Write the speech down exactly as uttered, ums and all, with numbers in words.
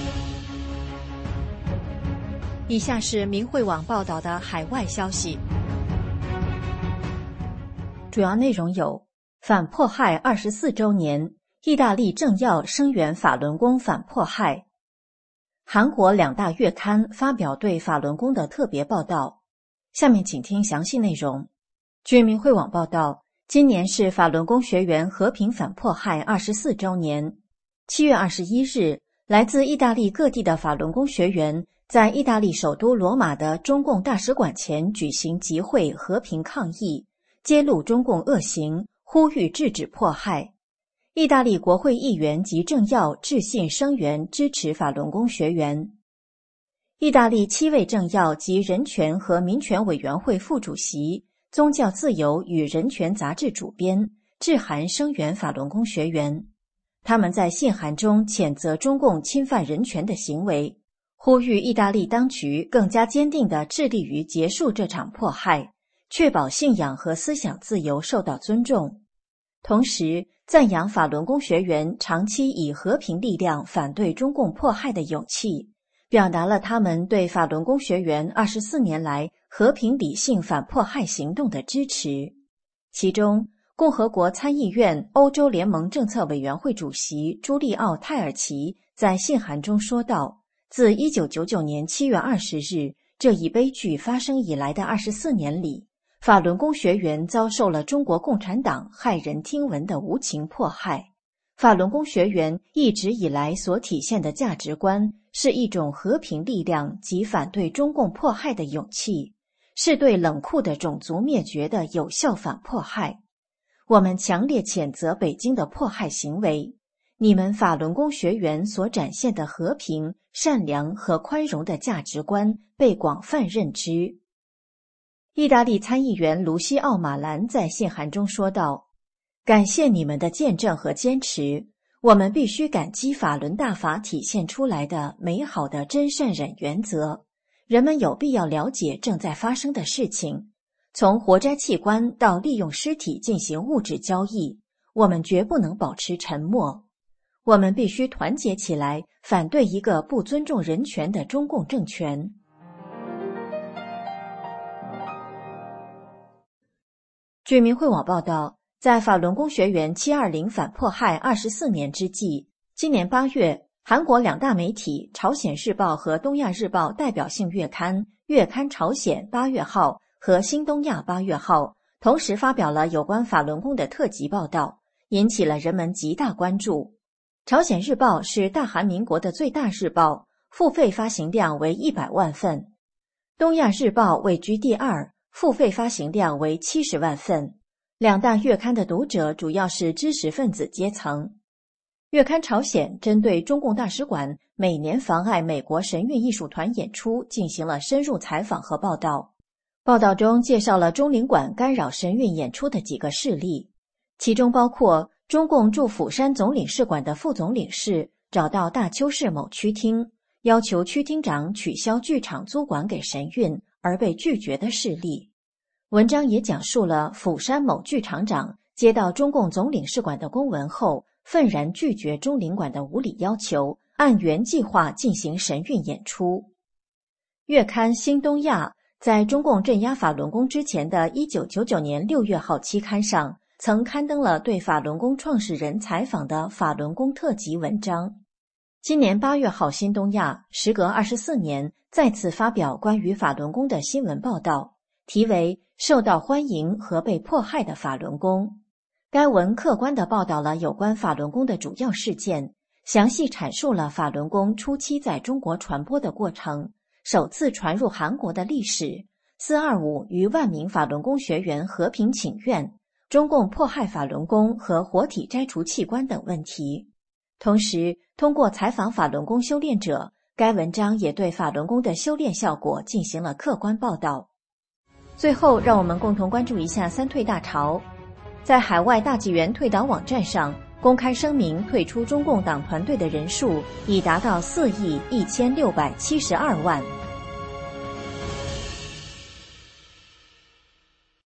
以下是明慧网报道的海外消息，主要内容有：反迫害二十四周年，意大利政要声援法轮功反迫害；韩国两大月刊发表对法轮功的特别报道。下面请听详细内容。据明慧网报道，今年是法轮功学员和平反迫害二十四周年。七月二十一日，来自意大利各地的法轮功学员在意大利首都罗马的中共大使馆前举行集会，和平抗议，揭露中共恶行，呼吁制止迫害。意大利国会议员及政要致信声援，支持法轮功学员。意大利七位政要及人权和民权委员会副主席、宗教自由与人权杂志主编致函声援法轮功学员。他们在信函中谴责中共侵犯人权的行为，呼吁意大利当局更加坚定地致力于结束这场迫害，确保信仰和思想自由受到尊重。同时，赞扬法轮功学员长期以和平力量反对中共迫害的勇气，表达了他们对法轮功学员二十四年来和平理性反迫害行动的支持。其中，共和国参议院欧洲联盟政策委员会主席朱利奥·泰尔奇在信函中说道，自一九九九年七月二十日这一悲剧发生以来的二十四年里，法轮功学员遭受了中国共产党骇人听闻的无情迫害。法轮功学员一直以来所体现的价值观是一种和平力量及反对中共迫害的勇气，是对冷酷的种族灭绝的有效反迫害。我们强烈谴责北京的迫害行为，你们法轮功学员所展现的和平、善良和宽容的价值观被广泛认知。意大利参议员卢西奥·马兰在信函中说道，感谢你们的见证和坚持，我们必须感激法轮大法体现出来的美好的真善忍原则。人们有必要了解正在发生的事情，从活摘器官到利用尸体进行物质交易，我们绝不能保持沉默。我们必须团结起来，反对一个不尊重人权的中共政权。据明慧网报道，在法轮功学员七二零反迫害二十四年之际，今年八月，韩国两大媒体朝鲜日报和东亚日报代表性月刊月刊朝鲜八月号和新东亚八月号同时发表了有关法轮功的特辑报道，引起了人们极大关注。朝鲜日报是大韩民国的最大日报，付费发行量为一百万份。东亚日报位居第二，付费发行量为七十万份。两大月刊的读者主要是知识分子阶层。月刊朝鲜针对中共大使馆每年妨碍美国神韵艺术团演出进行了深入采访和报道。报道中介绍了中领馆干扰神韵演出的几个事例，其中包括中共驻釜山总领事馆的副总领事找到大邱市某区厅，要求区厅长取消剧场租管给神韵而被拒绝的事例。文章也讲述了釜山某剧场长接到中共总领事馆的公文后，愤然拒绝中领馆的无理要求，按原计划进行神韵演出。月刊新东亚在中共镇压法轮功之前的一九九九年六月号期刊上，曾刊登了对法轮功创始人采访的法轮功特辑文章。今年八月号新东亚时隔二十四年再次发表关于法轮功的新闻报道，题为受到欢迎和被迫害的法轮功。该文客观地报道了有关法轮功的主要事件，详细阐述了法轮功初期在中国传播的过程，首次传入韩国的历史，四二五与万名法轮功学员和平请愿，中共迫害法轮功和活体摘除器官等问题。同时，通过采访法轮功修炼者，该文章也对法轮功的修炼效果进行了客观报道。最后，让我们共同关注一下三退大潮。在海外大纪元退党网站上公开声明退出中共党团队的人数已达到四亿一千六百七十二万。